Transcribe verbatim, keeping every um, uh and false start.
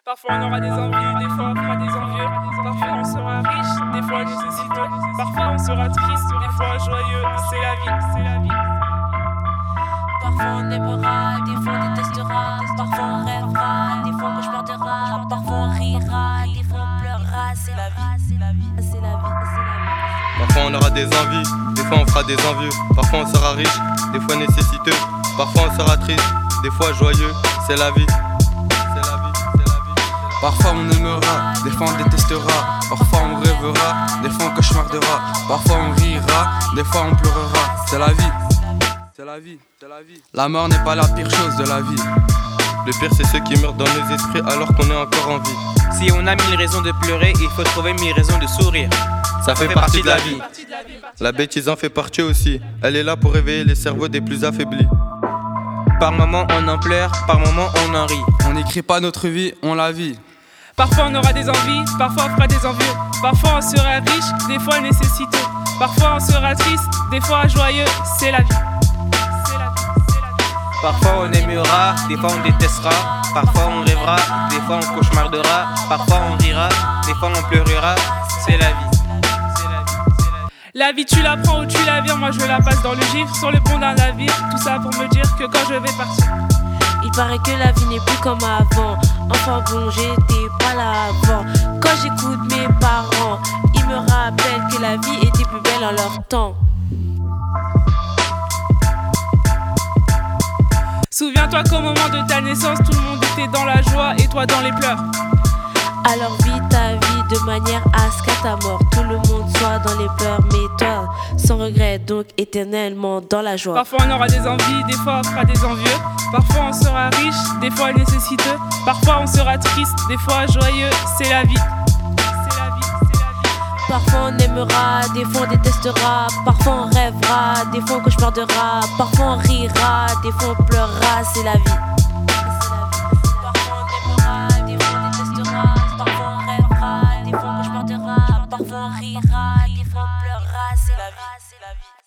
Parfois on aura des envies, des fois on fera des envieux. Parfois on sera riche, des fois nécessiteux. Parfois on sera triste, des fois joyeux. C'est la vie, c'est la vie. Parfois on aimera, des fois on détestera. Parfois on rêvera, des fois on cauchemardera. Parfois on rira, des fois on pleurera. C'est la vie, c'est la vie, c'est la vie, c'est la vie. Parfois on aura des envies, des fois on fera des envieux. Parfois on sera riche, des fois nécessiteux. Parfois on sera triste, des fois joyeux. C'est la vie. Parfois on aimera, des fois on détestera. Parfois on rêvera, des fois on cauchemardera. Parfois on rira, des fois on pleurera. C'est la vie, c'est la vie, c'est la vie. La mort n'est pas la pire chose de la vie. Le pire c'est ceux qui meurent dans nos esprits alors qu'on est encore en vie. Si on a mille raisons de pleurer, il faut trouver mille raisons de sourire. Ça, Ça fait, fait partie, partie de la vie. vie. La bêtise en fait partie aussi. Elle est là pour réveiller les cerveaux des plus affaiblis. Par moments on en pleure, par moments on en rit. On n'écrit pas notre vie, on la vit. Parfois on aura des envies, parfois on fera des envieux. Parfois on sera riche, des fois nécessiteux. Parfois on sera triste, des fois joyeux. C'est la vie. C'est la vie, c'est la vie. Parfois on aimera, des fois on détestera. Parfois on rêvera, des fois on cauchemardera. Parfois on rira, des fois on pleurera. C'est la vie. C'est la vie, c'est la vie. La vie tu la prends ou tu la vires. Moi je la passe dans le gifle, sur le pont d'un navire. Tout ça pour me dire que quand je vais partir, il paraît que la vie n'est plus comme avant. Enfin bon, j'étais pas là avant. Quand j'écoute mes parents, ils me rappellent que la vie était plus belle en leur temps. Souviens-toi qu'au moment de ta naissance, tout le monde était dans la joie et toi dans les pleurs. Alors vis ta vie de manière à ce qu'à ta mort, tout le monde soit dans les pleurs, mais toi sans regret, donc éternellement dans la joie. Parfois on aura des envies, des fois on fera des envieux. Parfois on sera riche, des fois nécessiteux. Parfois on sera triste, des fois joyeux. C'est la vie. C'est la vie, c'est la vie. Parfois on aimera, des fois on détestera. Parfois on rêvera, des fois on cauchemardera. Parfois on rira, des fois on pleurera. C'est la vie. Parfois on rira, des fois on pleurera, c'est la vie.